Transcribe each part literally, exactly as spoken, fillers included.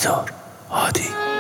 بیزار هادی.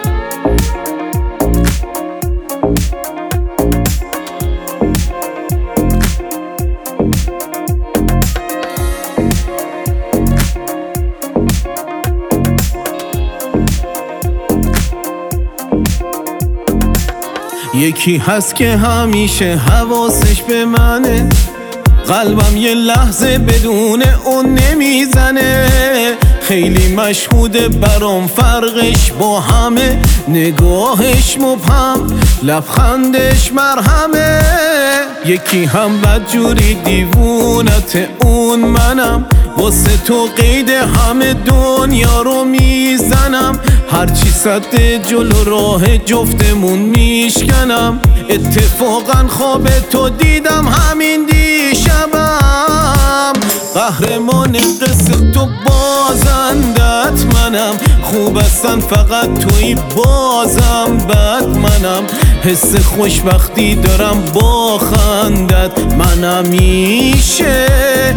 یکی هست که همیشه حواسش به منه، قلبم یه لحظه بدون اون نمیزنه. خیلی مشهوده برام فرقش با همه، نگاهش مبهم لبخندش مرهمه. یکی هم بدجوری دیوونت اون منم، واسه تو قید همه دنیا رو میزنم. هرچی صد جلو راه جفتمون میشکنم. اتفاقا خواب تو دیدم همین دیشبم. قهرمان قصه تو بازندت منم، خوب هستن فقط توی بازم بد منم. حس خوشبختی دارم با خندت من همیشه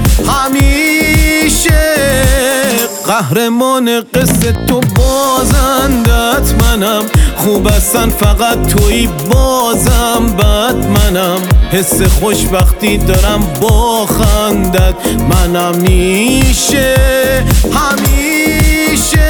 همیشه. قهرمان قصه تو بازندت منم، خوب هستن فقط توی بازم بد منم. حس خوشبختی دارم با خندت من همیشه همیشه.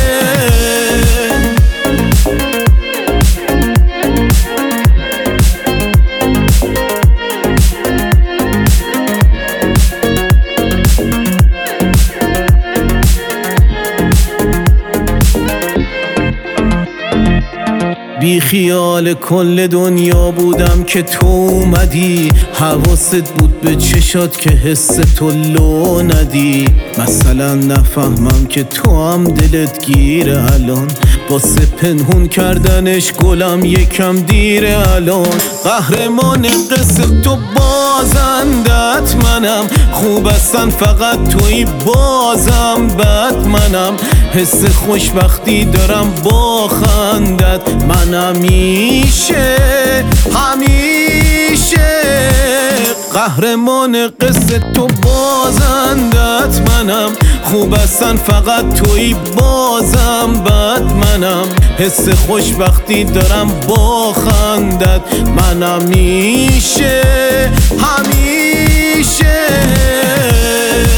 بی خیال کل دنیا بودم که تو اومدی. حواست بود به چشات که حس تو لو ندی. مثلا نفهمم که تو هم دلت گیره الان، واسه پنهون کردنش گلم یکم دیره الان. قهرمان قصه تو بازندت منم، خوب هستن فقط توی بازم بد منم. حس خوشبختی دارم با خندت من همیشه همیشه. قهرمان قصه تو بازندت منم، خوب هستن فقط توی بازم بد منم. حس خوشبختی دارم با خندت من همیشه همیشه.